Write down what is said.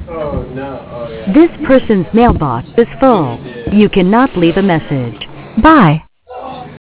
Oh no. Oh yeah. This person's mailbox is full. You cannot leave a message. Bye.